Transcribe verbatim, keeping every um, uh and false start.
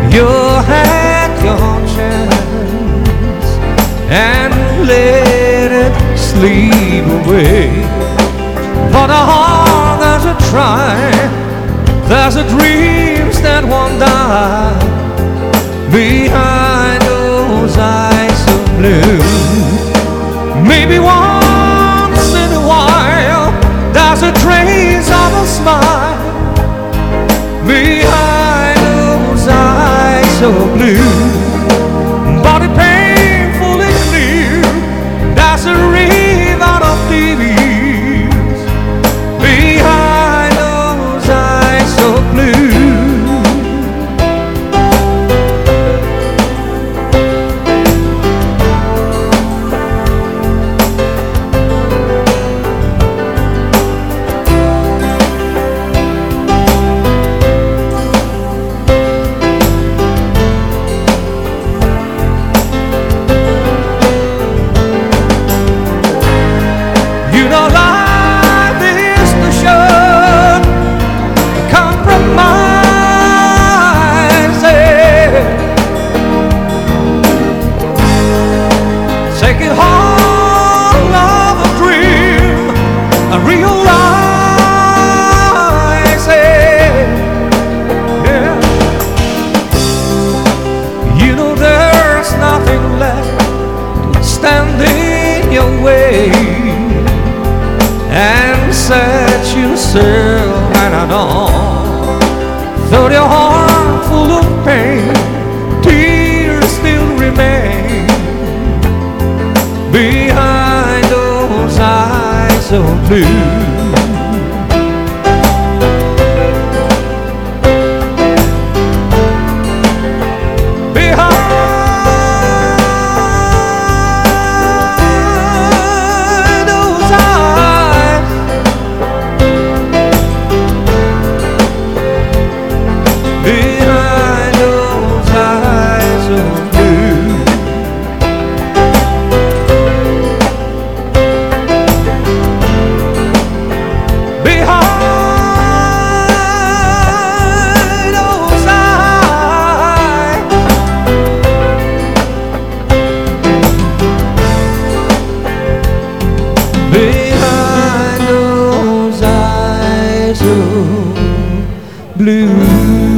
You had your chance and let it sleep away. But a heart that's a try, there's a dreams that won't die behind those eyes of blue. Maybe once in a while there's a trace of a smile behind those eyes so blue. But it painfully clear there's a river of tears behind those eyes so blue. Take it all of a dream and realize it. Yeah. You know there's nothing left to stand in your way and set yourself and on. Though your heart full of pain, tears still remain behind those eyes so blue. Behind those eyes, behind those eyes so blue. Behind those eyes so blue.